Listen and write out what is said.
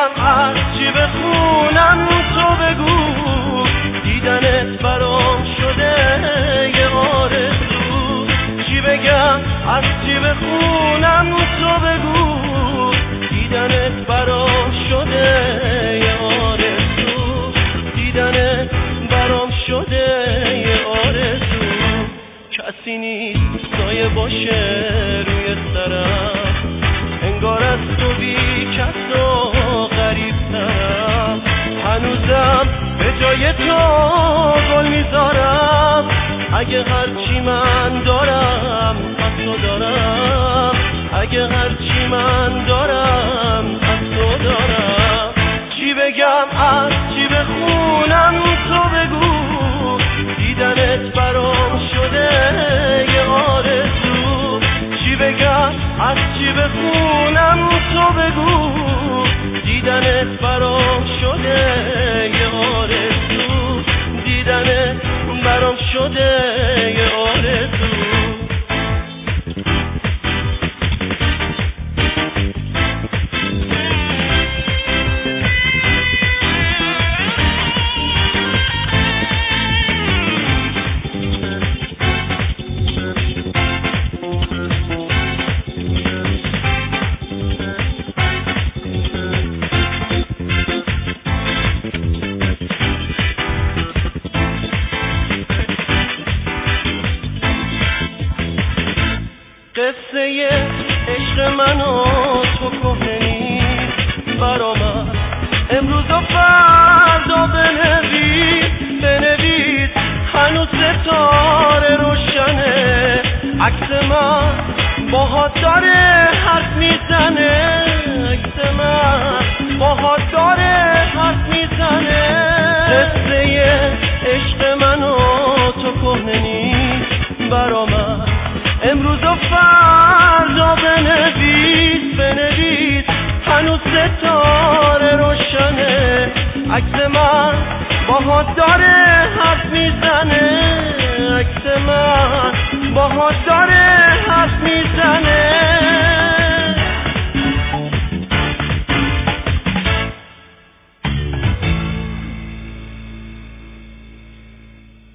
بگم از چی بخونم تو بگو، دیدنت برام شده یه آرزو. چی بگم از چی بخونم تو بگو، دیدنت برام شده یه آرزو. دیدنت برام شده یه آرزو. کسی نیست سایه باشه روی سرم، انگار از تو بی کس و غریب ترم. هنوزم به جای تو گل میذارم، اگه هرچی من دارم از تو دارم، اگه هرچی من دارم از تو دارم. چی بگم از چی بخونم تو بگو، دیدنت برام شده یه آرزو. چی بگم از چی بخونم تو بگو، دیدنت برام شده یه آرزو. دیدنت برام شده یه آرزو. قصه عشق من و تو کهنه نیست برا من، امروز و فردا بنویس بنویس. هنوز ستاره روشنه، عکس من باهات داره حرف میزنه، عکس من باهات داره حرف میزنه. قصه عشق من و تو کهنه نیست برا من، امروز و فردا بنویس بنویس. هنوز ستاره روشنه، عکس من باهات داره حرف میزنه، عکس من باهات داره